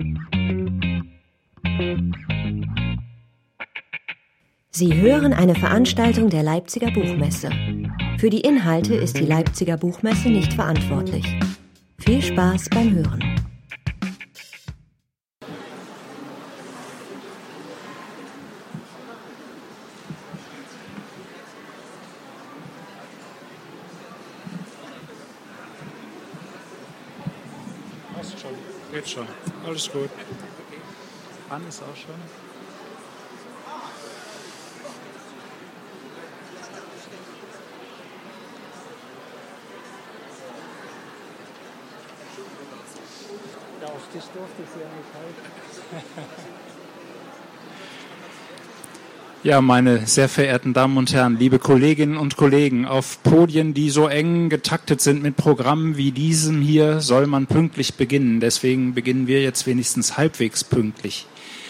Sie hören eine Veranstaltung der Leipziger Buchmesse. Für die Inhalte ist die Leipziger Buchmesse nicht verantwortlich. Viel Spaß beim Hören. Passt schon, geht schon, alles gut. An ist auch schon. Auf dich durfte ich ja nicht halten. Ja, meine sehr verehrten Damen und Herren, liebe Kolleginnen und Kollegen, auf Podien, die so eng getaktet sind mit Programmen wie diesem hier, soll man pünktlich beginnen. Deswegen beginnen wir jetzt wenigstens halbwegs pünktlich.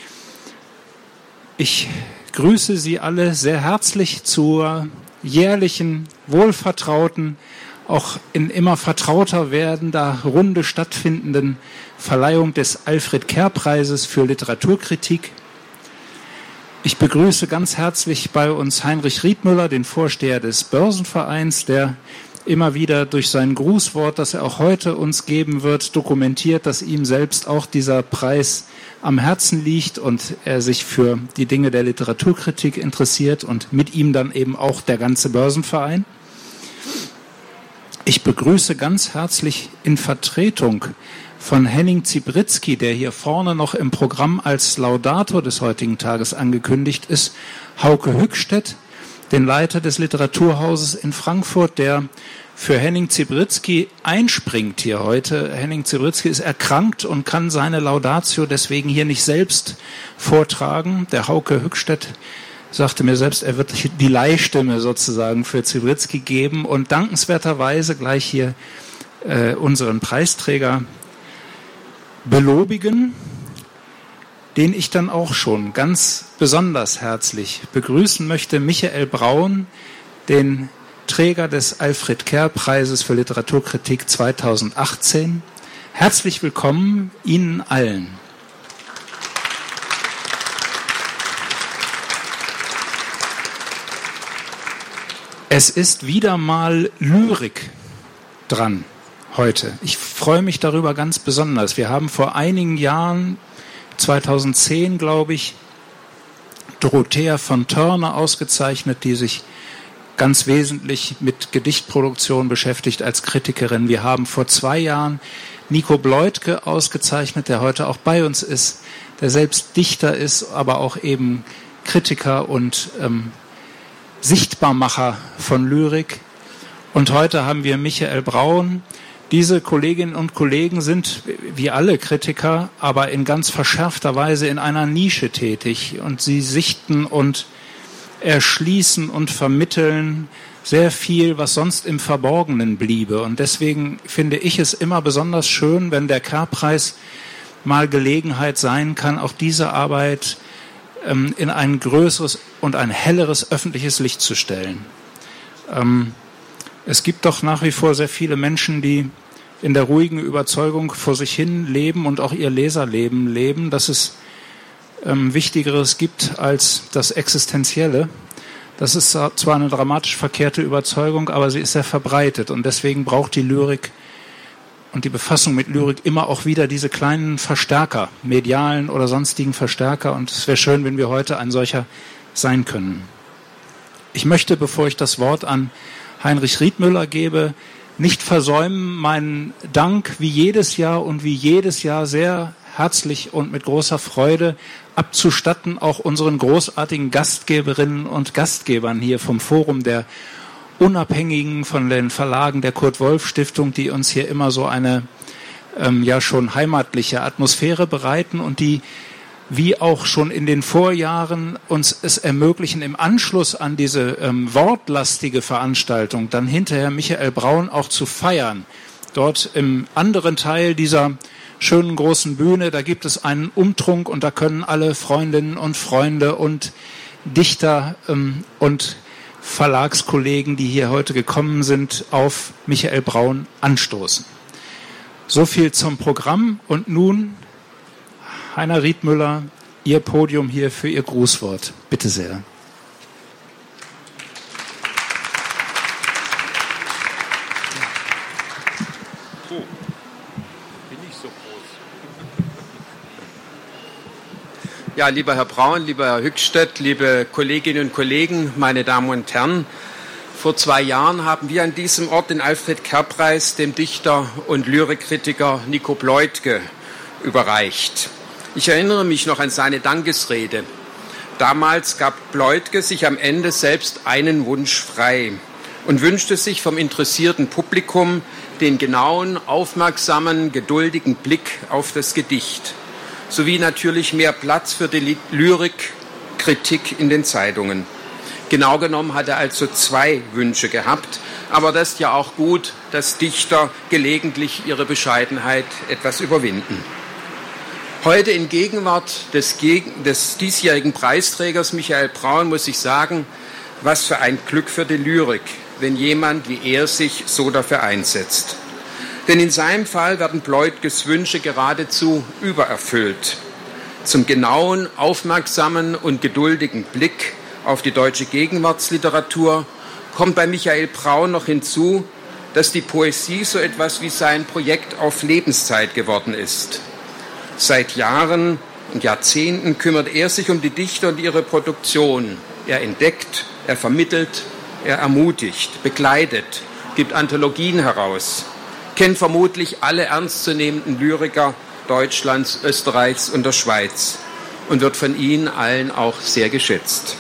Ich grüße Sie alle sehr herzlich zur jährlichen, wohlvertrauten, auch in immer vertrauter werdender Runde stattfindenden Verleihung des Alfred-Kerr-Preises für Literaturkritik. Ich begrüße ganz herzlich bei uns Heinrich Riethmüller, den Vorsteher des Börsenvereins, der immer wieder durch sein Grußwort, das er auch heute uns geben wird, dokumentiert, dass ihm selbst auch dieser Preis am Herzen liegt und er sich für die Dinge der Literaturkritik interessiert und mit ihm dann eben auch der ganze Börsenverein. Ich begrüße ganz herzlich in Vertretung von Henning Zibritzky, der hier vorne noch im Programm als Laudator des heutigen Tages angekündigt ist, Hauke Hückstedt, den Leiter des Literaturhauses in Frankfurt, der für Henning Zibritzky einspringt hier heute. Henning Zibritzky ist erkrankt und kann seine Laudatio deswegen hier nicht selbst vortragen. Der Hauke Hückstedt sagte mir selbst, er wird die Leihstimme sozusagen für Zibritzky geben und dankenswerterweise gleich hier unseren Preisträger belobigen, den ich dann auch schon ganz besonders herzlich begrüßen möchte, Michael Braun, den Träger des Alfred-Kerr-Preises für Literaturkritik 2018. Herzlich willkommen Ihnen allen. Es ist wieder mal Lyrik dran heute. Ich freue mich darüber ganz besonders. Wir haben vor einigen Jahren, 2010 glaube ich, Dorothea von Törner ausgezeichnet, die sich ganz wesentlich mit Gedichtproduktion beschäftigt als Kritikerin. Wir haben vor 2 Jahren Nico Bleutke ausgezeichnet, der heute auch bei uns ist, der selbst Dichter ist, aber auch eben Kritiker und Sichtbarmacher von Lyrik. Und heute haben wir Michael Braun. Diese Kolleginnen und Kollegen sind, wie alle Kritiker, aber in ganz verschärfter Weise in einer Nische tätig. Und sie sichten und erschließen und vermitteln sehr viel, was sonst im Verborgenen bliebe. Und deswegen finde ich es immer besonders schön, wenn der Kerr-Preis mal Gelegenheit sein kann, auch diese Arbeit in ein größeres und ein helleres öffentliches Licht zu stellen. Es gibt doch nach wie vor sehr viele Menschen, die in der ruhigen Überzeugung vor sich hin leben und auch ihr Leserleben leben, dass es Wichtigeres gibt als das Existenzielle. Das ist zwar eine dramatisch verkehrte Überzeugung, aber sie ist sehr verbreitet und deswegen braucht die Lyrik und die Befassung mit Lyrik immer auch wieder diese kleinen Verstärker, medialen oder sonstigen Verstärker, und es wäre schön, wenn wir heute ein solcher sein können. Ich möchte, bevor ich das Wort an Heinrich Riethmüller gebe, nicht versäumen, meinen Dank wie jedes Jahr sehr herzlich und mit großer Freude abzustatten, auch unseren großartigen Gastgeberinnen und Gastgebern hier vom Forum der Unabhängigen, von den Verlagen der Kurt-Wolf-Stiftung, die uns hier immer so eine ja schon heimatliche Atmosphäre bereiten und die, wie auch schon in den Vorjahren, uns es ermöglichen, im Anschluss an diese wortlastige Veranstaltung dann hinterher Michael Braun auch zu feiern. Dort im anderen Teil dieser schönen großen Bühne, da gibt es einen Umtrunk und da können alle Freundinnen und Freunde und Dichter und Verlagskollegen, die hier heute gekommen sind, auf Michael Braun anstoßen. So viel zum Programm und nun Heiner Riedmüller Ihr Podium hier für Ihr Grußwort. Bitte sehr. Ja, lieber Herr Braun, lieber Herr Hückstedt, liebe Kolleginnen und Kollegen, meine Damen und Herren, vor 2 Jahren haben wir an diesem Ort den Alfred-Kerr-Preis dem Dichter und Lyrikkritiker Nico Bleutge überreicht. Ich erinnere mich noch an seine Dankesrede. Damals gab Bleutge sich am Ende selbst einen Wunsch frei und wünschte sich vom interessierten Publikum den genauen, aufmerksamen, geduldigen Blick auf das Gedicht, sowie natürlich mehr Platz für die Lyrikkritik in den Zeitungen. Genau genommen hat er also 2 Wünsche gehabt, aber das ist ja auch gut, dass Dichter gelegentlich ihre Bescheidenheit etwas überwinden. Heute in Gegenwart des diesjährigen Preisträgers Michael Braun muss ich sagen, was für ein Glück für die Lyrik, wenn jemand wie er sich so dafür einsetzt. Denn in seinem Fall werden Bleutges Wünsche geradezu übererfüllt. Zum genauen, aufmerksamen und geduldigen Blick auf die deutsche Gegenwartsliteratur kommt bei Michael Braun noch hinzu, dass die Poesie so etwas wie sein Projekt auf Lebenszeit geworden ist. Seit Jahren und Jahrzehnten kümmert er sich um die Dichter und ihre Produktion. Er entdeckt, er vermittelt, er ermutigt, begleitet, gibt Anthologien heraus, kennt vermutlich alle ernstzunehmenden Lyriker Deutschlands, Österreichs und der Schweiz und wird von ihnen allen auch sehr geschätzt.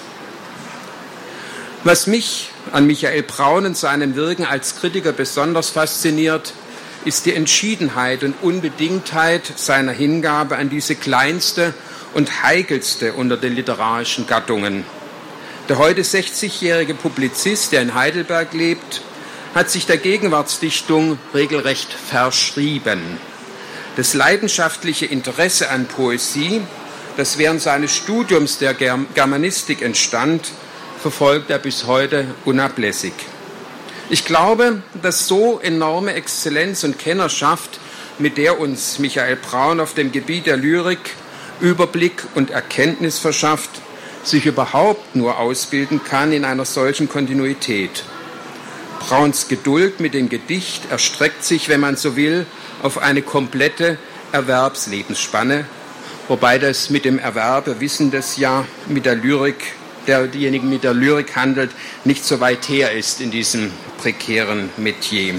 Was mich an Michael Braun und seinem Wirken als Kritiker besonders fasziniert, ist die Entschiedenheit und Unbedingtheit seiner Hingabe an diese kleinste und heikelste unter den literarischen Gattungen. Der heute 60-jährige Publizist, der in Heidelberg lebt, hat sich der Gegenwartsdichtung regelrecht verschrieben. Das leidenschaftliche Interesse an Poesie, das während seines Studiums der Germanistik entstand, verfolgt er bis heute unablässig. Ich glaube, dass so enorme Exzellenz und Kennerschaft, mit der uns Michael Braun auf dem Gebiet der Lyrik Überblick und Erkenntnis verschafft, sich überhaupt nur ausbilden kann in einer solchen Kontinuität. Brauns Geduld mit dem Gedicht erstreckt sich, wenn man so will, auf eine komplette Erwerbslebensspanne, wobei das mit dem Erwerb, wir wissen das ja, mit der Lyrik, derjenigen mit der Lyrik handelt, nicht so weit her ist in diesem prekären Metier.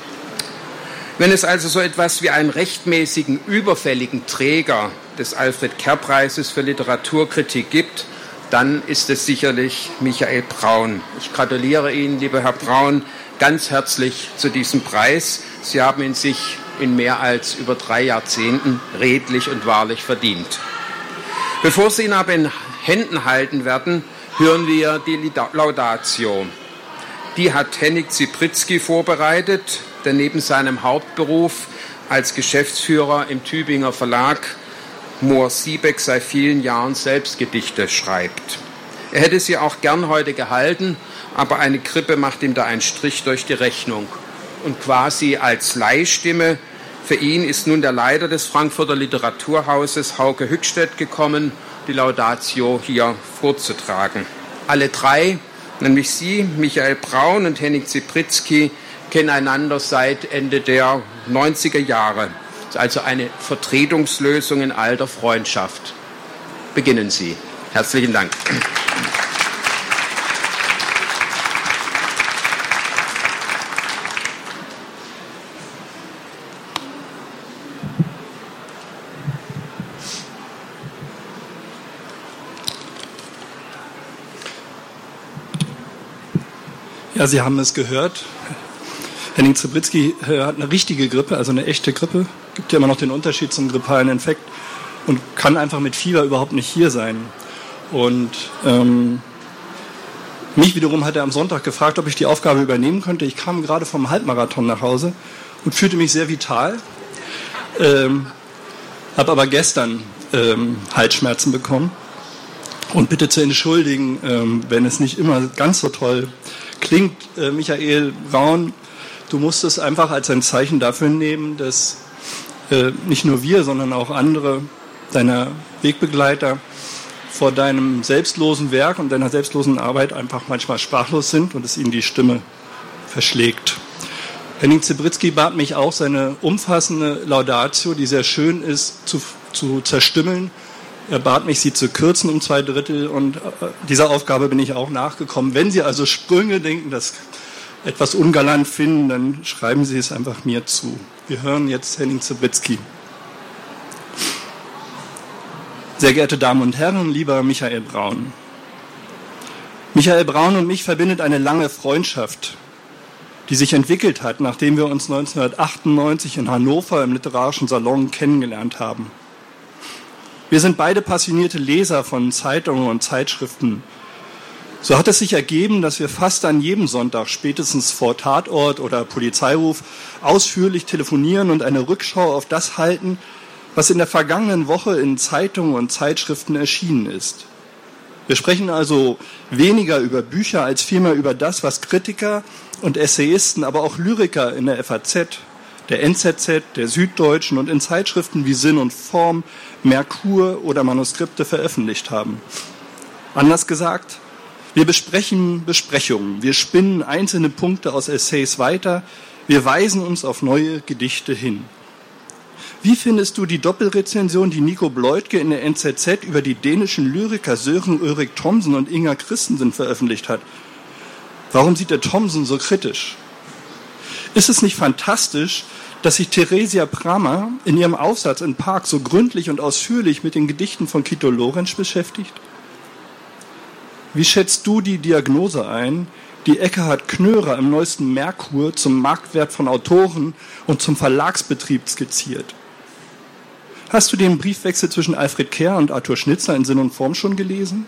Wenn es also so etwas wie einen rechtmäßigen, überfälligen Träger des Alfred-Kerr-Preises für Literaturkritik gibt, dann ist es sicherlich Michael Braun. Ich gratuliere Ihnen, lieber Herr Braun, ganz herzlich zu diesem Preis. Sie haben ihn sich in mehr als über 3 Jahrzehnten redlich und wahrlich verdient. Bevor Sie ihn aber in Händen halten werden, hören wir die Laudatio. Die hat Henning Zipritzky vorbereitet, der neben seinem Hauptberuf als Geschäftsführer im Tübinger Verlag Mohr-Siebeck seit vielen Jahren selbst Gedichte schreibt. Er hätte sie auch gern heute gehalten, aber eine Grippe macht ihm da einen Strich durch die Rechnung. Und quasi als Leihstimme für ihn ist nun der Leiter des Frankfurter Literaturhauses Hauke Hückstedt gekommen, die Laudatio hier vorzutragen. Alle 3, nämlich Sie, Michael Braun und Henning Zipritzky, kennen einander seit Ende der 90er Jahre. Das ist also eine Vertretungslösung in alter Freundschaft. Beginnen Sie. Herzlichen Dank. Ja, Sie haben es gehört. Henning Zipritzky hat eine richtige Grippe, also eine echte Grippe. Es gibt ja immer noch den Unterschied zum grippalen Infekt und kann einfach mit Fieber überhaupt nicht hier sein. Und mich wiederum hat er am Sonntag gefragt, ob ich die Aufgabe übernehmen könnte. Ich kam gerade vom Halbmarathon nach Hause und fühlte mich sehr vital. Habe aber gestern Halsschmerzen bekommen. Und bitte zu entschuldigen, wenn es nicht immer ganz so toll klingt, Michael Braun, du musst es einfach als ein Zeichen dafür nehmen, dass nicht nur wir, sondern auch andere deiner Wegbegleiter vor deinem selbstlosen Werk und deiner selbstlosen Arbeit einfach manchmal sprachlos sind und es ihnen die Stimme verschlägt. Henning Zebritzky bat mich auch, seine umfassende Laudatio, die sehr schön ist, zu zerstimmeln. Er bat mich, sie zu kürzen um 2/3 und dieser Aufgabe bin ich auch nachgekommen. Wenn Sie also Sprünge denken, das etwas ungalant finden, dann schreiben Sie es einfach mir zu. Wir hören jetzt Henning Zebritzky. Sehr geehrte Damen und Herren, lieber Michael Braun. Michael Braun und mich verbindet eine lange Freundschaft, die sich entwickelt hat, nachdem wir uns 1998 in Hannover im Literarischen Salon kennengelernt haben. Wir sind beide passionierte Leser von Zeitungen und Zeitschriften. So hat es sich ergeben, dass wir fast an jedem Sonntag, spätestens vor Tatort oder Polizeiruf, ausführlich telefonieren und eine Rückschau auf das halten, was in der vergangenen Woche in Zeitungen und Zeitschriften erschienen ist. Wir sprechen also weniger über Bücher als vielmehr über das, was Kritiker und Essayisten, aber auch Lyriker in der FAZ, der NZZ, der Süddeutschen und in Zeitschriften wie Sinn und Form, Merkur oder Manuskripte veröffentlicht haben. Anders gesagt, wir besprechen Besprechungen, wir spinnen einzelne Punkte aus Essays weiter, wir weisen uns auf neue Gedichte hin. Wie findest du die Doppelrezension, die Nico Bleutke in der NZZ über die dänischen Lyriker Søren Ulrik Thomsen und Inger Christensen veröffentlicht hat? Warum sieht der Thomsen so kritisch? Ist es nicht fantastisch, dass sich Theresia Pramer in ihrem Aufsatz in Park so gründlich und ausführlich mit den Gedichten von Kito Lorenz beschäftigt? Wie schätzt du die Diagnose ein, die Ekkehard Knörer im neuesten Merkur zum Marktwert von Autoren und zum Verlagsbetrieb skizziert? Hast du den Briefwechsel zwischen Alfred Kerr und Arthur Schnitzler in Sinn und Form schon gelesen?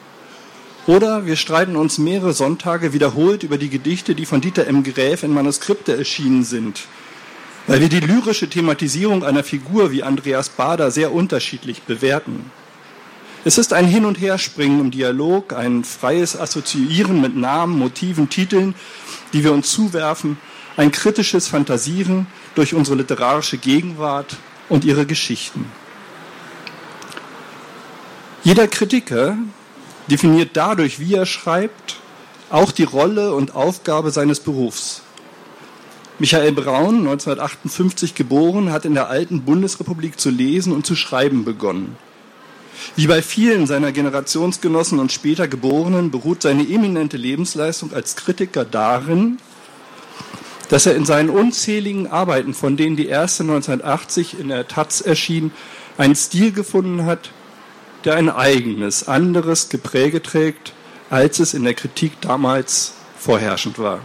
Oder wir streiten uns mehrere Sonntage wiederholt über die Gedichte, die von Dieter M. Gräf in Manuskripte erschienen sind, weil wir die lyrische Thematisierung einer Figur wie Andreas Baader sehr unterschiedlich bewerten. Es ist ein Hin- und Herspringen im Dialog, ein freies Assoziieren mit Namen, Motiven, Titeln, die wir uns zuwerfen, ein kritisches Fantasieren durch unsere literarische Gegenwart und ihre Geschichten. Jeder Kritiker definiert dadurch, wie er schreibt, auch die Rolle und Aufgabe seines Berufs. Michael Braun, 1958 geboren, hat in der alten Bundesrepublik zu lesen und zu schreiben begonnen. Wie bei vielen seiner Generationsgenossen und später Geborenen beruht seine eminente Lebensleistung als Kritiker darin, dass er in seinen unzähligen Arbeiten, von denen die erste 1980 in der Taz erschien, einen Stil gefunden hat, der ein eigenes, anderes Gepräge trägt, als es in der Kritik damals vorherrschend war.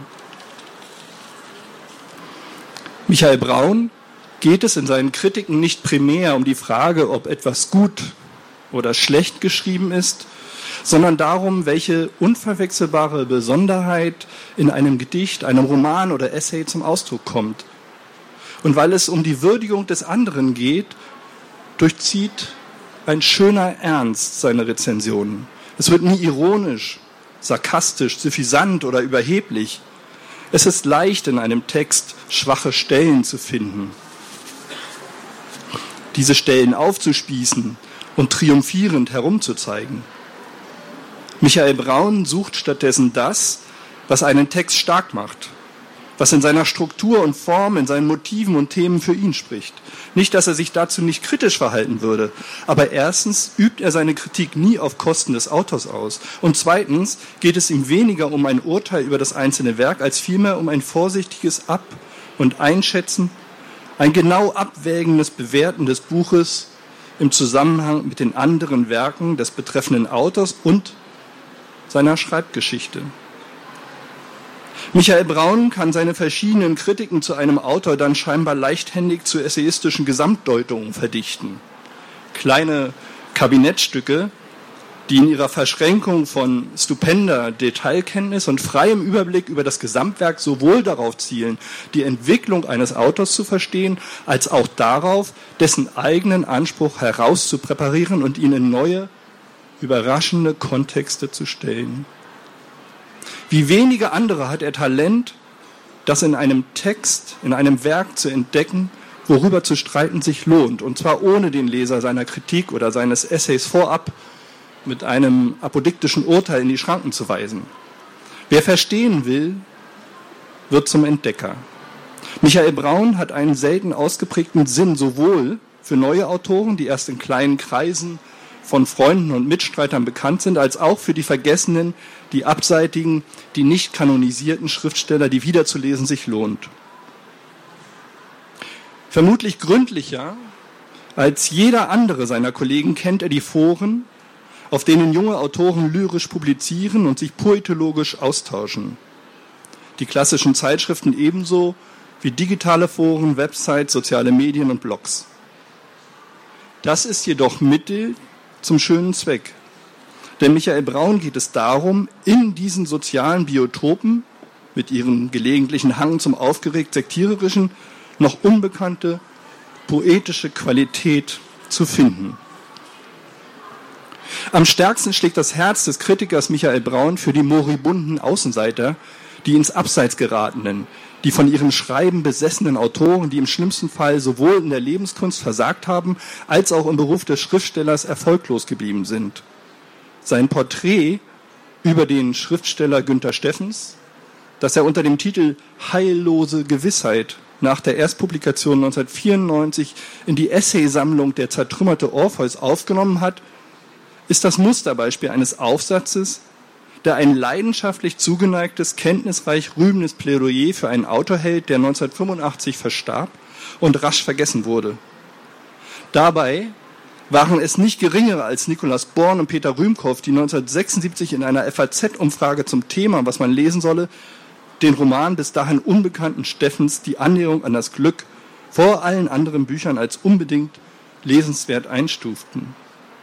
Michael Braun geht es in seinen Kritiken nicht primär um die Frage, ob etwas gut oder schlecht geschrieben ist, sondern darum, welche unverwechselbare Besonderheit in einem Gedicht, einem Roman oder Essay zum Ausdruck kommt. Und weil es um die Würdigung des anderen geht, durchzieht ein schöner Ernst seine Rezensionen. Es wird nie ironisch, sarkastisch, suffisant oder überheblich. Es ist leicht, in einem Text schwache Stellen zu finden. Diese Stellen aufzuspießen und triumphierend herumzuzeigen. Michael Braun sucht stattdessen das, was einen Text stark macht, was in seiner Struktur und Form, in seinen Motiven und Themen für ihn spricht. Nicht, dass er sich dazu nicht kritisch verhalten würde, aber erstens übt er seine Kritik nie auf Kosten des Autors aus und zweitens geht es ihm weniger um ein Urteil über das einzelne Werk, als vielmehr um ein vorsichtiges Ab- und Einschätzen, ein genau abwägendes Bewerten des Buches im Zusammenhang mit den anderen Werken des betreffenden Autors und seiner Schreibgeschichte. Michael Braun kann seine verschiedenen Kritiken zu einem Autor dann scheinbar leichthändig zu essayistischen Gesamtdeutungen verdichten. Kleine Kabinettstücke, die in ihrer Verschränkung von stupender Detailkenntnis und freiem Überblick über das Gesamtwerk sowohl darauf zielen, die Entwicklung eines Autors zu verstehen, als auch darauf, dessen eigenen Anspruch herauszupräparieren und ihn in neue, überraschende Kontexte zu stellen. Wie wenige andere hat er Talent, das in einem Text, in einem Werk zu entdecken, worüber zu streiten sich lohnt, und zwar ohne den Leser seiner Kritik oder seines Essays vorab mit einem apodiktischen Urteil in die Schranken zu weisen. Wer verstehen will, wird zum Entdecker. Michael Braun hat einen selten ausgeprägten Sinn sowohl für neue Autoren, die erst in kleinen Kreisen von Freunden und Mitstreitern bekannt sind, als auch für die Vergessenen, die Abseitigen, die nicht kanonisierten Schriftsteller, die wiederzulesen sich lohnt. Vermutlich gründlicher als jeder andere seiner Kollegen kennt er die Foren, auf denen junge Autoren lyrisch publizieren und sich poetologisch austauschen. Die klassischen Zeitschriften ebenso wie digitale Foren, Websites, soziale Medien und Blogs. Das ist jedoch Mittel zum schönen Zweck. Denn Michael Braun geht es darum, in diesen sozialen Biotopen mit ihrem gelegentlichen Hang zum aufgeregt sektiererischen noch unbekannte poetische Qualität zu finden. Am stärksten schlägt das Herz des Kritikers Michael Braun für die moribunden Außenseiter, die ins Abseits geratenen, die von ihrem Schreiben besessenen Autoren, die im schlimmsten Fall sowohl in der Lebenskunst versagt haben, als auch im Beruf des Schriftstellers erfolglos geblieben sind. Sein Porträt über den Schriftsteller Günter Steffens, das er unter dem Titel Heillose Gewissheit nach der Erstpublikation 1994 in die Essaysammlung Der zertrümmerte Orpheus aufgenommen hat, ist das Musterbeispiel eines Aufsatzes, der ein leidenschaftlich zugeneigtes, kenntnisreich rühmendes Plädoyer für einen Autor hält, der 1985 verstarb und rasch vergessen wurde. Dabei waren es nicht geringere als Nikolaus Born und Peter Rühmkow, die 1976 in einer FAZ-Umfrage zum Thema, was man lesen solle, den Roman bis dahin unbekannten Steffens Die Annäherung an das Glück vor allen anderen Büchern als unbedingt lesenswert einstuften.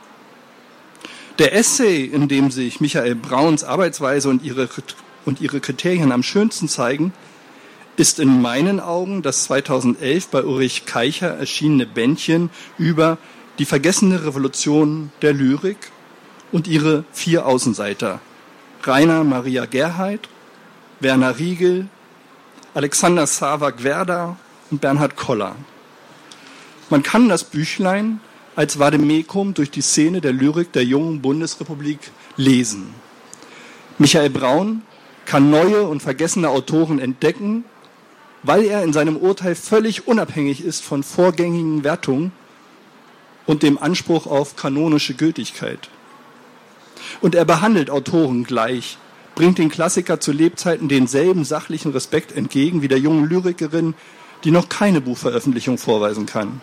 Der Essay, in dem sich Michael Brauns Arbeitsweise und ihre Kriterien am schönsten zeigen, ist in meinen Augen das 2011 bei Ulrich Keicher erschienene Bändchen über die vergessene Revolution der Lyrik und ihre 4 Außenseiter: Rainer Maria Gerhardt, Werner Riegel, Alexander Savak-Werda und Bernhard Koller. Man kann das Büchlein als Vademekum durch die Szene der Lyrik der jungen Bundesrepublik lesen. Michael Braun kann neue und vergessene Autoren entdecken, weil er in seinem Urteil völlig unabhängig ist von vorgängigen Wertungen und dem Anspruch auf kanonische Gültigkeit. Und er behandelt Autoren gleich, bringt den Klassiker zu Lebzeiten denselben sachlichen Respekt entgegen wie der jungen Lyrikerin, die noch keine Buchveröffentlichung vorweisen kann.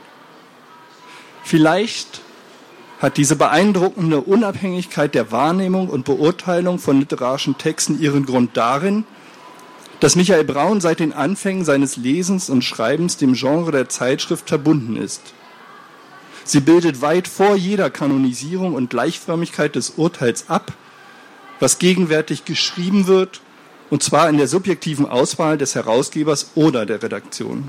Vielleicht hat diese beeindruckende Unabhängigkeit der Wahrnehmung und Beurteilung von literarischen Texten ihren Grund darin, dass Michael Braun seit den Anfängen seines Lesens und Schreibens dem Genre der Zeitschrift verbunden ist. Sie bildet weit vor jeder Kanonisierung und Gleichförmigkeit des Urteils ab, was gegenwärtig geschrieben wird, und zwar in der subjektiven Auswahl des Herausgebers oder der Redaktion.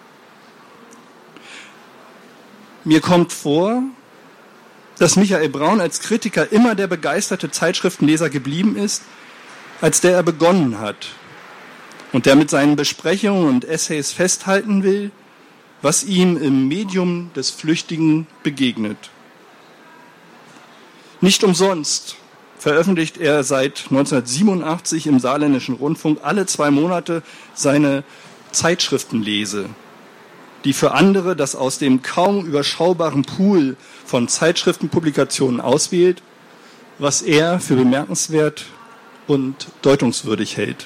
Mir kommt vor, dass Michael Braun als Kritiker immer der begeisterte Zeitschriftenleser geblieben ist, als der er begonnen hat und der mit seinen Besprechungen und Essays festhalten will, was ihm im Medium des Flüchtigen begegnet. Nicht umsonst veröffentlicht er seit 1987 im Saarländischen Rundfunk alle 2 Monate seine Zeitschriftenlese, die für andere das aus dem kaum überschaubaren Pool von Zeitschriftenpublikationen auswählt, was er für bemerkenswert und deutungswürdig hält.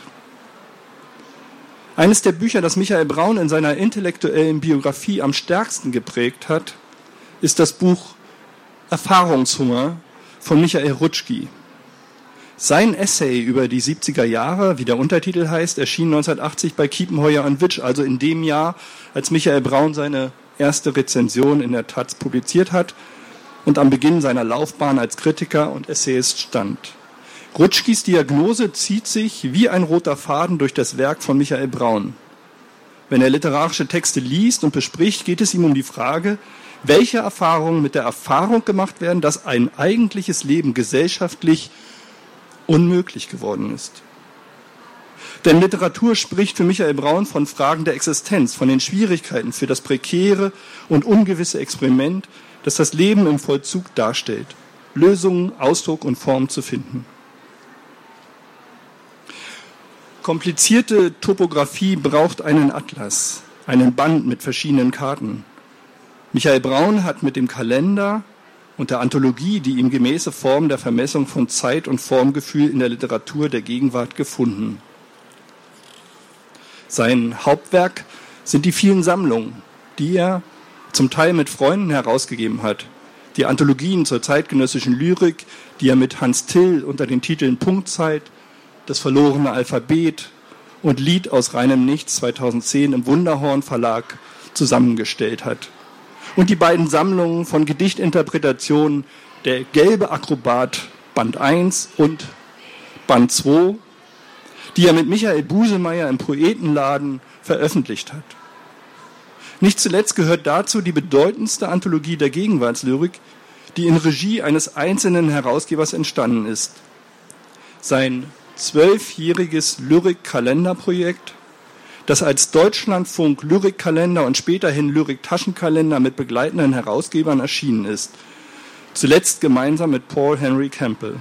Eines der Bücher, das Michael Braun in seiner intellektuellen Biografie am stärksten geprägt hat, ist das Buch Erfahrungshunger von Michael Rutschki. Sein Essay über die 70er Jahre, wie der Untertitel heißt, erschien 1980 bei Kiepenheuer & Witsch, also in dem Jahr, als Michael Braun seine erste Rezension in der Taz publiziert hat und am Beginn seiner Laufbahn als Kritiker und Essayist stand. Rutschkis Diagnose zieht sich wie ein roter Faden durch das Werk von Michael Braun. Wenn er literarische Texte liest und bespricht, geht es ihm um die Frage, welche Erfahrungen mit der Erfahrung gemacht werden, dass ein eigentliches Leben gesellschaftlich unmöglich geworden ist. Denn Literatur spricht für Michael Braun von Fragen der Existenz, von den Schwierigkeiten für das prekäre und ungewisse Experiment, das das Leben im Vollzug darstellt, Lösungen, Ausdruck und Form zu finden. Komplizierte Topographie braucht einen Atlas, einen Band mit verschiedenen Karten. Michael Braun hat mit dem Kalender und der Anthologie die ihm gemäße Form der Vermessung von Zeit- und Formgefühl in der Literatur der Gegenwart gefunden. Sein Hauptwerk sind die vielen Sammlungen, die er zum Teil mit Freunden herausgegeben hat. Die Anthologien zur zeitgenössischen Lyrik, die er mit Hans Till unter den Titeln Punktzeit, Das verlorene Alphabet und Lied aus reinem Nichts 2010 im Wunderhorn Verlag zusammengestellt hat. Und die beiden Sammlungen von Gedichtinterpretationen Der gelbe Akrobat Band 1 und Band 2, die er mit Michael Busemeyer im Poetenladen veröffentlicht hat. Nicht zuletzt gehört dazu die bedeutendste Anthologie der Gegenwartslyrik, die in Regie eines einzelnen Herausgebers entstanden ist. Sein 12-jähriges Lyrik-Kalenderprojekt, das als Deutschlandfunk Lyrikkalender und späterhin Lyrik-Taschenkalender mit begleitenden Herausgebern erschienen ist, zuletzt gemeinsam mit Paul Henry Campbell.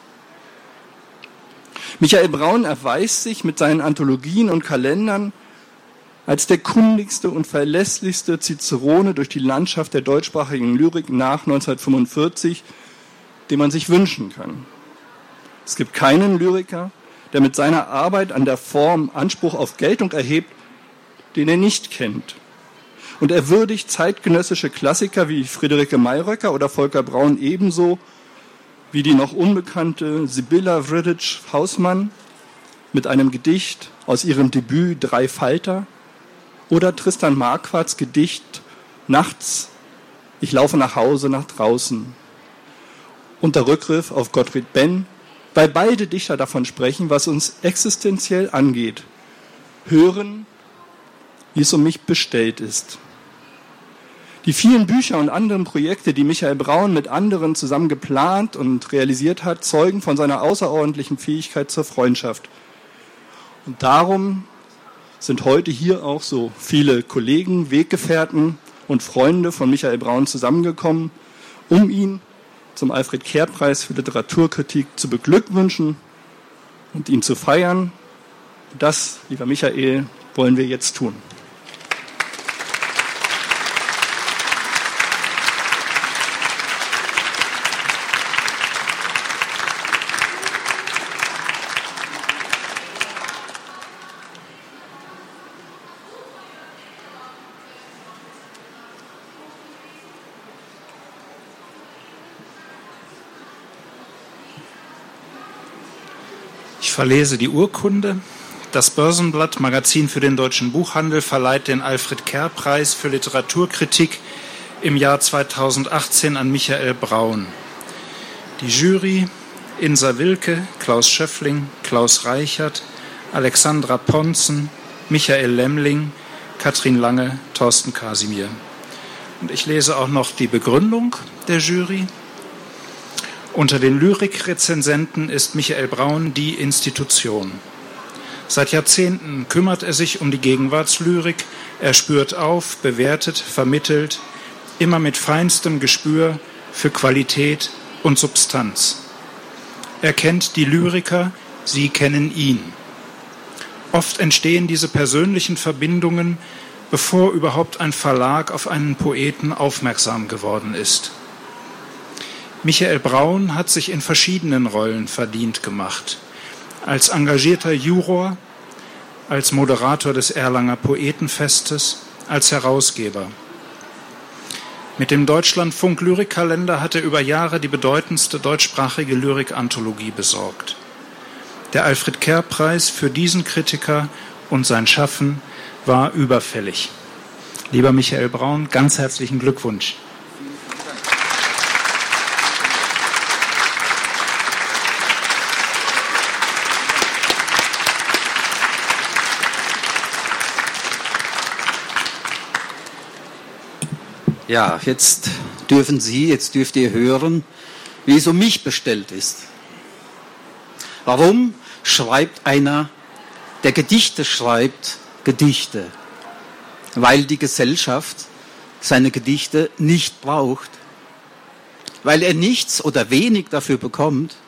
Michael Braun erweist sich mit seinen Anthologien und Kalendern als der kundigste und verlässlichste Cicerone durch die Landschaft der deutschsprachigen Lyrik nach 1945, den man sich wünschen kann. Es gibt keinen Lyriker, der mit seiner Arbeit an der Form Anspruch auf Geltung erhebt, den er nicht kennt. Und er würdigt zeitgenössische Klassiker wie Friederike Mayröcker oder Volker Braun ebenso wie die noch unbekannte Sibylla Vredic-Hausmann mit einem Gedicht aus ihrem Debüt Drei Falter oder Tristan Marquards Gedicht Nachts, ich laufe nach Hause, nach draußen. Unter Rückgriff auf Gottfried Benn, weil beide Dichter davon sprechen, was uns existenziell angeht. Hören, wie es um mich bestellt ist. Die vielen Bücher und anderen Projekte, die Michael Braun mit anderen zusammen geplant und realisiert hat, zeugen von seiner außerordentlichen Fähigkeit zur Freundschaft. Und darum sind heute hier auch so viele Kollegen, Weggefährten und Freunde von Michael Braun zusammengekommen, um ihn zum Alfred-Kerr-Preis für Literaturkritik zu beglückwünschen und ihn zu feiern. Das, lieber Michael, wollen wir jetzt tun. Ich verlese die Urkunde. Das Börsenblatt, Magazin für den deutschen Buchhandel, verleiht den Alfred-Kerr-Preis für Literaturkritik im Jahr 2018 an Michael Braun. Die Jury: Insa Wilke, Klaus Schöffling, Klaus Reichert, Alexandra Ponzen, Michael Lemmling, Katrin Lange, Thorsten Kasimir. Und ich lese auch noch die Begründung der Jury. Unter den Lyrikrezensenten ist Michael Braun die Institution. Seit Jahrzehnten kümmert er sich um die Gegenwartslyrik. Er spürt auf, bewertet, vermittelt, immer mit feinstem Gespür für Qualität und Substanz. Er kennt die Lyriker, sie kennen ihn. Oft entstehen diese persönlichen Verbindungen, bevor überhaupt ein Verlag auf einen Poeten aufmerksam geworden ist. Michael Braun hat sich in verschiedenen Rollen verdient gemacht. Als engagierter Juror, als Moderator des Erlanger Poetenfestes, als Herausgeber. Mit dem Deutschlandfunk Lyrikkalender hat er über Jahre die bedeutendste deutschsprachige Lyrikanthologie besorgt. Der Alfred-Kerr-Preis für diesen Kritiker und sein Schaffen war überfällig. Lieber Michael Braun, ganz herzlichen Glückwunsch. Ja, jetzt dürft ihr hören, wie es um mich bestellt ist. Warum schreibt einer der Gedichte schreibt, Gedichte, weil die Gesellschaft seine Gedichte nicht braucht, weil er nichts oder wenig dafür bekommt.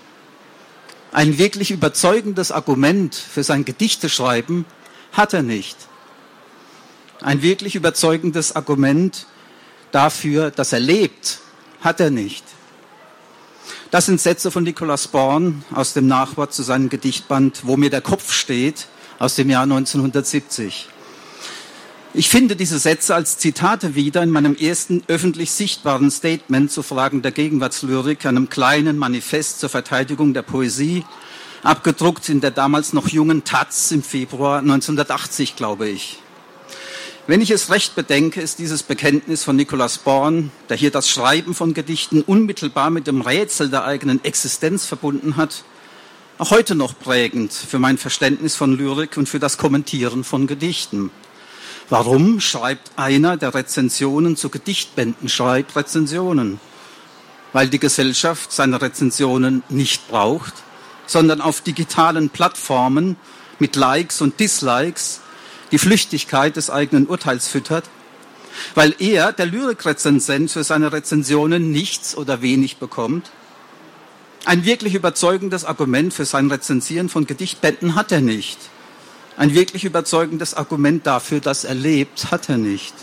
Ein wirklich überzeugendes Argument für sein Gedichteschreiben hat er nicht. Ein wirklich überzeugendes Argument dafür, dass er lebt, hat er nicht. Das sind Sätze von Nikolaus Born aus dem Nachwort zu seinem Gedichtband Wo mir der Kopf steht aus dem Jahr 1970. Ich finde diese Sätze als Zitate wieder in meinem ersten öffentlich sichtbaren Statement zu Fragen der Gegenwartslyrik, einem kleinen Manifest zur Verteidigung der Poesie, abgedruckt in der damals noch jungen taz im Februar 1980, glaube ich. Wenn ich es recht bedenke, ist dieses Bekenntnis von Nikolaus Born, der hier das Schreiben von Gedichten unmittelbar mit dem Rätsel der eigenen Existenz verbunden hat, auch heute noch prägend für mein Verständnis von Lyrik und für das Kommentieren von Gedichten. Warum schreibt einer, der Rezensionen zu Gedichtbänden schreibt, Rezensionen? Weil die Gesellschaft seine Rezensionen nicht braucht, sondern auf digitalen Plattformen mit Likes und Dislikes die Flüchtigkeit des eigenen Urteils füttert? Weil er, der Lyrikrezensent, für seine Rezensionen nichts oder wenig bekommt? Ein wirklich überzeugendes Argument für sein Rezensieren von Gedichtbänden hat er nicht. Ein wirklich überzeugendes Argument dafür, dass er lebt, hat er nicht.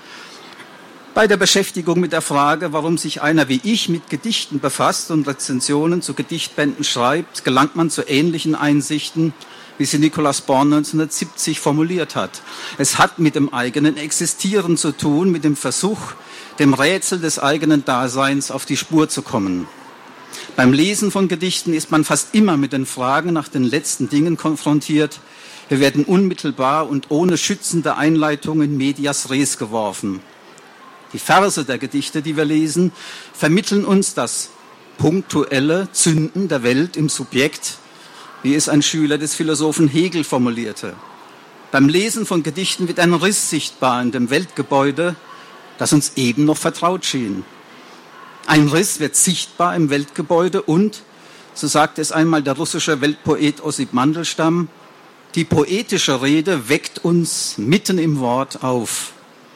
Bei der Beschäftigung mit der Frage, warum sich einer wie ich mit Gedichten befasst und Rezensionen zu Gedichtbänden schreibt, gelangt man zu ähnlichen Einsichten, wie sie Nikolaus Born 1970 formuliert hat. Es hat mit dem eigenen Existieren zu tun, mit dem Versuch, dem Rätsel des eigenen Daseins auf die Spur zu kommen. Beim Lesen von Gedichten ist man fast immer mit den Fragen nach den letzten Dingen konfrontiert. Wir werden unmittelbar und ohne schützende Einleitung in medias res geworfen. Die Verse der Gedichte, die wir lesen, vermitteln uns das punktuelle Zünden der Welt im Subjekt, wie es ein Schüler des Philosophen Hegel formulierte. Beim Lesen von Gedichten wird ein Riss sichtbar in dem Weltgebäude, das uns eben noch vertraut schien. Ein Riss wird sichtbar im Weltgebäude und, so sagte es einmal der russische Weltpoet Ossip Mandelstam, die poetische Rede weckt uns mitten im Wort auf.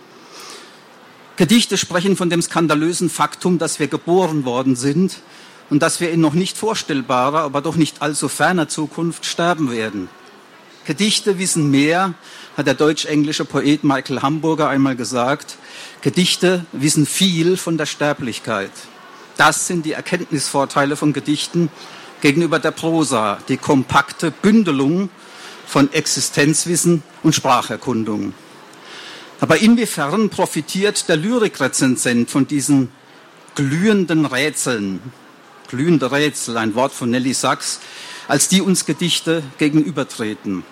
Gedichte sprechen von dem skandalösen Faktum, dass wir geboren worden sind und dass wir in noch nicht vorstellbarer, aber doch nicht allzu ferner Zukunft sterben werden. Gedichte wissen mehr, hat der deutsch-englische Poet Michael Hamburger einmal gesagt. Gedichte wissen viel von der Sterblichkeit. Das sind die Erkenntnisvorteile von Gedichten gegenüber der Prosa, die kompakte Bündelung von Existenzwissen und Spracherkundung. Aber inwiefern profitiert der Lyrikrezensent von diesen glühenden Rätseln? Glühende Rätsel, ein Wort von Nelly Sachs, als die uns Gedichte gegenübertreten.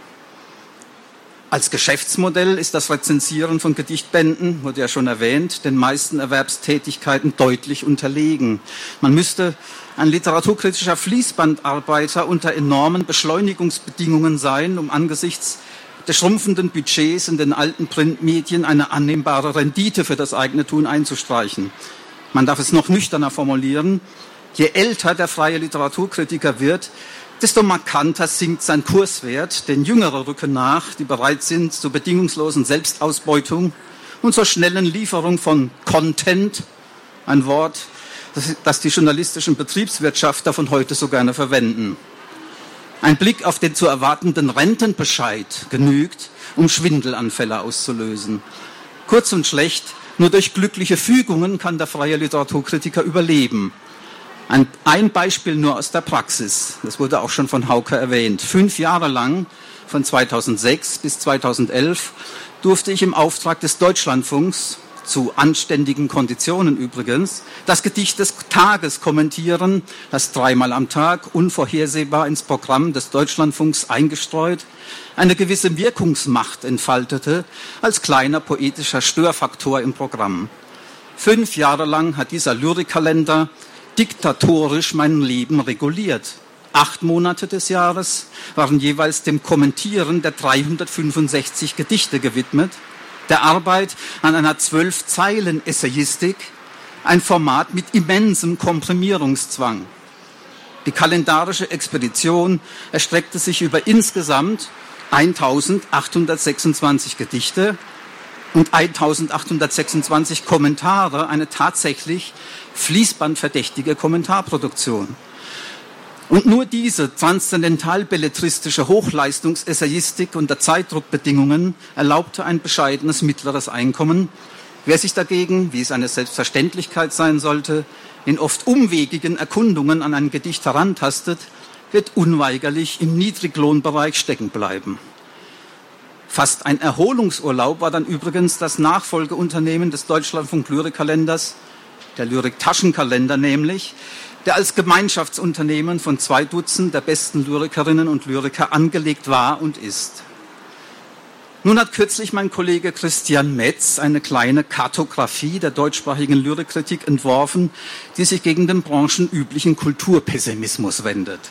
Als Geschäftsmodell ist das Rezensieren von Gedichtbänden, wurde ja schon erwähnt, den meisten Erwerbstätigkeiten deutlich unterlegen. Man müsste ein literaturkritischer Fließbandarbeiter unter enormen Beschleunigungsbedingungen sein, um angesichts des schrumpfenden Budgets in den alten Printmedien eine annehmbare Rendite für das eigene Tun einzustreichen. Man darf es noch nüchterner formulieren. Je älter der freie Literaturkritiker wird, desto markanter sinkt sein Kurswert, denn Jüngere rücken nach, die bereit sind zur bedingungslosen Selbstausbeutung und zur schnellen Lieferung von Content, ein Wort, das die journalistischen Betriebswirtschafter von heute so gerne verwenden. Ein Blick auf den zu erwartenden Rentenbescheid genügt, um Schwindelanfälle auszulösen. Kurz und schlecht, nur durch glückliche Fügungen kann der freie Literaturkritiker überleben. Ein Beispiel nur aus der Praxis, das wurde auch schon von Hauke erwähnt. 5 Jahre lang, von 2006 bis 2011, durfte ich im Auftrag des Deutschlandfunks, zu anständigen Konditionen übrigens, das Gedicht des Tages kommentieren, das 3-mal am Tag unvorhersehbar ins Programm des Deutschlandfunks eingestreut eine gewisse Wirkungsmacht entfaltete, als kleiner poetischer Störfaktor im Programm. 5 Jahre lang hat dieser Lyrikkalender diktatorisch mein Leben reguliert. 8 Monate des Jahres waren jeweils dem Kommentieren der 365 Gedichte gewidmet, der Arbeit an einer 12-Zeilen-Essayistik, ein Format mit immensem Komprimierungszwang. Die kalendarische Expedition erstreckte sich über insgesamt 1826 Gedichte und 1826 Kommentare, eine tatsächlich fließbandverdächtige Kommentarproduktion. Und nur diese transzendental-belletristische Hochleistungsessayistik unter Zeitdruckbedingungen erlaubte ein bescheidenes mittleres Einkommen. Wer sich dagegen, wie es eine Selbstverständlichkeit sein sollte, in oft umwegigen Erkundungen an ein Gedicht herantastet, wird unweigerlich im Niedriglohnbereich stecken bleiben. Fast ein Erholungsurlaub war dann übrigens das Nachfolgeunternehmen des Deutschlandfunk-Lyrikkalenders, der Lyrik-Taschenkalender nämlich, der als Gemeinschaftsunternehmen von 2 Dutzend der besten Lyrikerinnen und Lyriker angelegt war und ist. Nun hat kürzlich mein Kollege Christian Metz eine kleine Kartographie der deutschsprachigen Lyrikkritik entworfen, die sich gegen den branchenüblichen Kulturpessimismus wendet.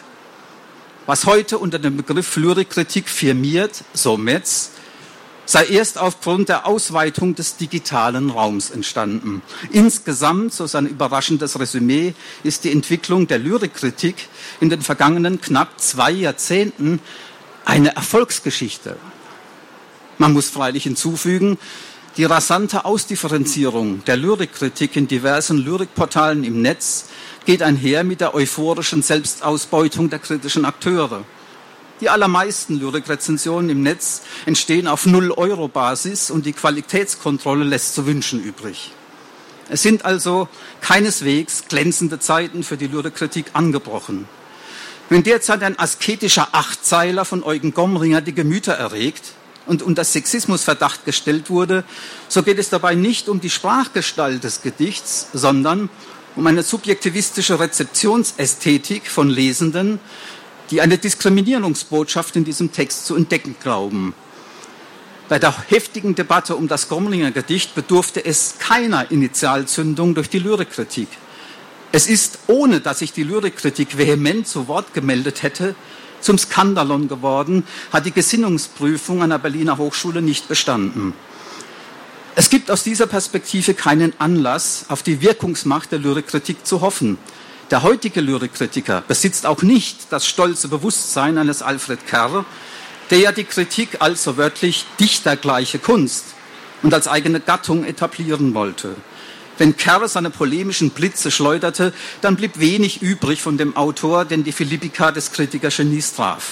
Was heute unter dem Begriff Lyrikkritik firmiert, so Metz, sei erst aufgrund der Ausweitung des digitalen Raums entstanden. Insgesamt, so sein überraschendes Resümee, ist die Entwicklung der Lyrikkritik in den vergangenen knapp 2 Jahrzehnten eine Erfolgsgeschichte. Man muss freilich hinzufügen, die rasante Ausdifferenzierung der Lyrikkritik in diversen Lyrikportalen im Netz geht einher mit der euphorischen Selbstausbeutung der kritischen Akteure. Die allermeisten Lyrikrezensionen im Netz entstehen auf 0-Euro-Basis und die Qualitätskontrolle lässt zu wünschen übrig. Es sind also keineswegs glänzende Zeiten für die Lyrikkritik angebrochen. Wenn derzeit ein asketischer Achtzeiler von Eugen Gomringer die Gemüter erregt und unter Sexismusverdacht gestellt wurde, so geht es dabei nicht um die Sprachgestalt des Gedichts, sondern um eine subjektivistische Rezeptionsästhetik von Lesenden, die eine Diskriminierungsbotschaft in diesem Text zu entdecken glauben. Bei der heftigen Debatte um das Gomringer Gedicht bedurfte es keiner Initialzündung durch die Lyrikkritik. Es ist, ohne dass sich die Lyrikkritik vehement zu Wort gemeldet hätte, zum Skandalon geworden, hat die Gesinnungsprüfung an der Berliner Hochschule nicht bestanden. Es gibt aus dieser Perspektive keinen Anlass, auf die Wirkungsmacht der Lyrikkritik zu hoffen. Der heutige Lyrikkritiker besitzt auch nicht das stolze Bewusstsein eines Alfred Kerr, der ja die Kritik als so wörtlich dichtergleiche Kunst und als eigene Gattung etablieren wollte. Wenn Kerr seine polemischen Blitze schleuderte, dann blieb wenig übrig von dem Autor, den die Philippika des Kritikergenies traf.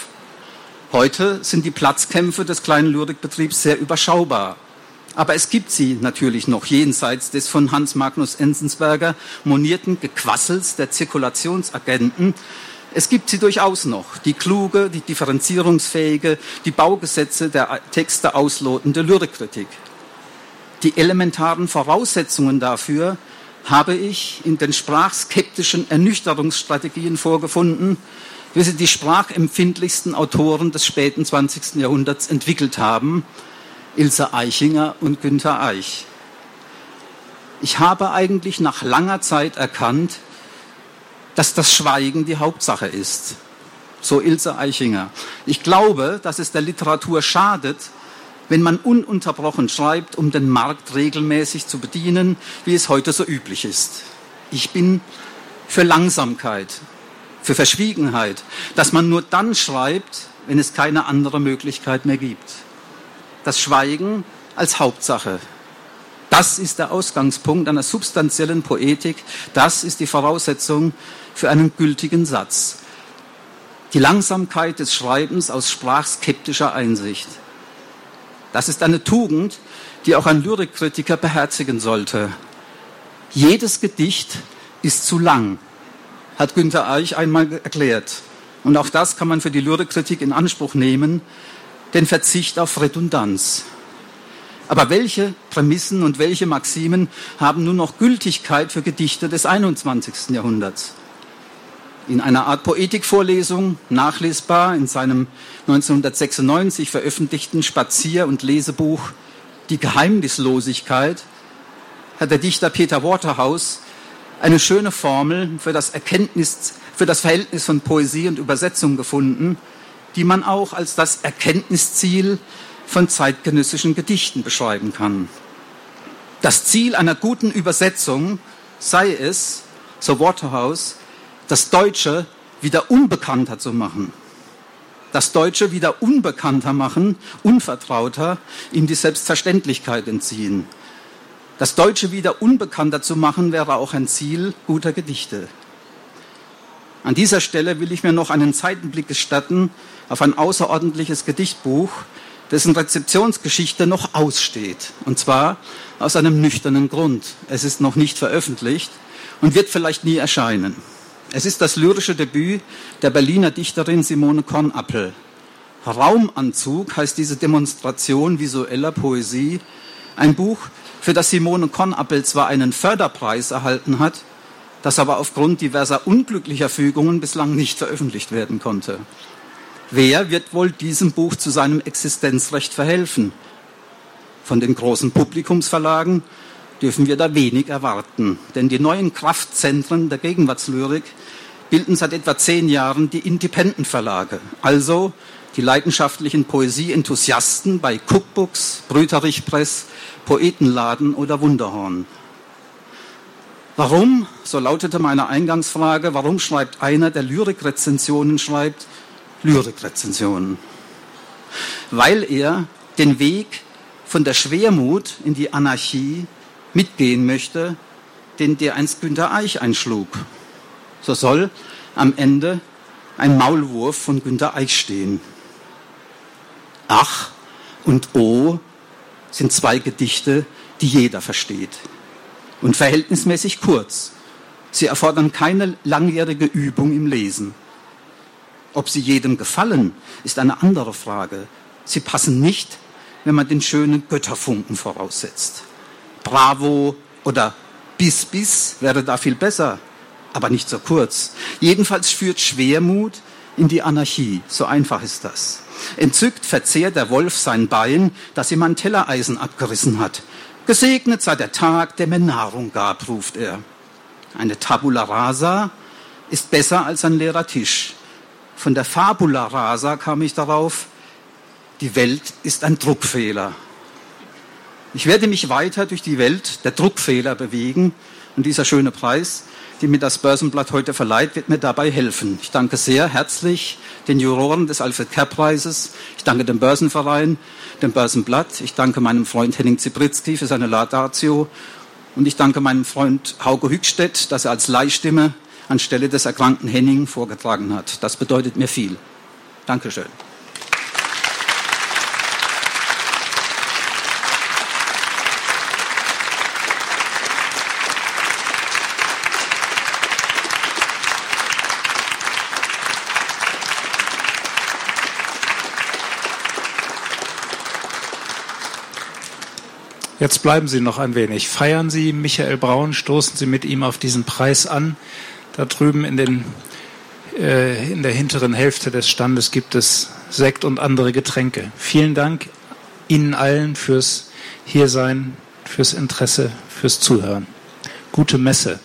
Heute sind die Platzkämpfe des kleinen Lyrikbetriebs sehr überschaubar. Aber es gibt sie natürlich noch jenseits des von Hans Magnus Enzensberger monierten Gequassels der Zirkulationsagenten. Es gibt sie durchaus noch, die kluge, die differenzierungsfähige, die Baugesetze der Texte auslotende Lyrikkritik. Die elementaren Voraussetzungen dafür habe ich in den sprachskeptischen Ernüchterungsstrategien vorgefunden, wie sie die sprachempfindlichsten Autoren des späten 20. Jahrhunderts entwickelt haben, Ilse Aichinger und Günter Eich. Ich habe eigentlich nach langer Zeit erkannt, dass das Schweigen die Hauptsache ist. So Ilse Aichinger. Ich glaube, dass es der Literatur schadet, wenn man ununterbrochen schreibt, um den Markt regelmäßig zu bedienen, wie es heute so üblich ist. Ich bin für Langsamkeit, für Verschwiegenheit, dass man nur dann schreibt, wenn es keine andere Möglichkeit mehr gibt. Das Schweigen als Hauptsache. Das ist der Ausgangspunkt einer substanziellen Poetik. Das ist die Voraussetzung für einen gültigen Satz. Die Langsamkeit des Schreibens aus sprachskeptischer Einsicht. Das ist eine Tugend, die auch ein Lyrikkritiker beherzigen sollte. Jedes Gedicht ist zu lang, hat Günter Eich einmal erklärt. Und auch das kann man für die Lyrikkritik in Anspruch nehmen, den Verzicht auf Redundanz. Aber welche Prämissen und welche Maximen haben nun noch Gültigkeit für Gedichte des 21. Jahrhunderts? In einer Art Poetikvorlesung, nachlesbar in seinem 1996 veröffentlichten Spazier- und Lesebuch Die Geheimnislosigkeit, hat der Dichter Peter Waterhouse eine schöne Formel für das Verhältnis von Poesie und Übersetzung gefunden, die man auch als das Erkenntnisziel von zeitgenössischen Gedichten beschreiben kann. Das Ziel einer guten Übersetzung sei es, so Waterhouse, das Deutsche wieder unbekannter zu machen. Das Deutsche wieder unbekannter machen, unvertrauter, ihm die Selbstverständlichkeit entziehen. Das Deutsche wieder unbekannter zu machen, wäre auch ein Ziel guter Gedichte. An dieser Stelle will ich mir noch einen Seitenblick gestatten auf ein außerordentliches Gedichtbuch, dessen Rezeptionsgeschichte noch aussteht. Und zwar aus einem nüchternen Grund. Es ist noch nicht veröffentlicht und wird vielleicht nie erscheinen. Es ist das lyrische Debüt der Berliner Dichterin Simone Kornappel. Raumanzug heißt diese Demonstration visueller Poesie. Ein Buch, für das Simone Kornappel zwar einen Förderpreis erhalten hat, das aber aufgrund diverser unglücklicher Fügungen bislang nicht veröffentlicht werden konnte. Wer wird wohl diesem Buch zu seinem Existenzrecht verhelfen? Von den großen Publikumsverlagen dürfen wir da wenig erwarten, denn die neuen Kraftzentren der Gegenwartslyrik bilden seit etwa 10 Jahren die Independent-Verlage, also die leidenschaftlichen Poesie-Enthusiasten bei Cookbooks, Brüterich Press, Poetenladen oder Wunderhorn. Warum, so lautete meine Eingangsfrage, warum schreibt einer, der Lyrikrezensionen schreibt, Lyrikrezensionen? Weil er den Weg von der Schwermut in die Anarchie mitgehen möchte, den dereinst Günter Eich einschlug. So soll am Ende ein Maulwurf von Günter Eich stehen. Ach und O sind 2 Gedichte, die jeder versteht. Und verhältnismäßig kurz. Sie erfordern keine langjährige Übung im Lesen. Ob sie jedem gefallen, ist eine andere Frage. Sie passen nicht, wenn man den schönen Götterfunken voraussetzt. Bravo oder bis wäre da viel besser, aber nicht so kurz. Jedenfalls führt Schwermut in die Anarchie. So einfach ist das. Entzückt verzehrt der Wolf sein Bein, das ihm ein Tellereisen abgerissen hat. Gesegnet sei der Tag, der mir Nahrung gab, ruft er. Eine Tabula rasa ist besser als ein leerer Tisch. Von der Fabula rasa kam ich darauf, die Welt ist ein Druckfehler. Ich werde mich weiter durch die Welt der Druckfehler bewegen und dieser schöne Preis, den mir das Börsenblatt heute verleiht, wird mir dabei helfen. Ich danke sehr herzlich den Juroren des Alfred-Kerr-Preises. Ich danke dem Börsenverein, dem Börsenblatt. Ich danke meinem Freund Henning Zipritzky für seine Laudatio. Und ich danke meinem Freund Hauke Hückstedt, dass er als Leihstimme anstelle des erkrankten Henning vorgetragen hat. Das bedeutet mir viel. Dankeschön. Jetzt bleiben Sie noch ein wenig. Feiern Sie Michael Braun, stoßen Sie mit ihm auf diesen Preis an. Da drüben in der hinteren Hälfte des Standes gibt es Sekt und andere Getränke. Vielen Dank Ihnen allen fürs Hiersein, fürs Interesse, fürs Zuhören. Gute Messe.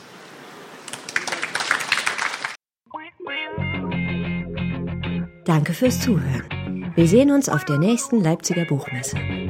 Danke fürs Zuhören. Wir sehen uns auf der nächsten Leipziger Buchmesse.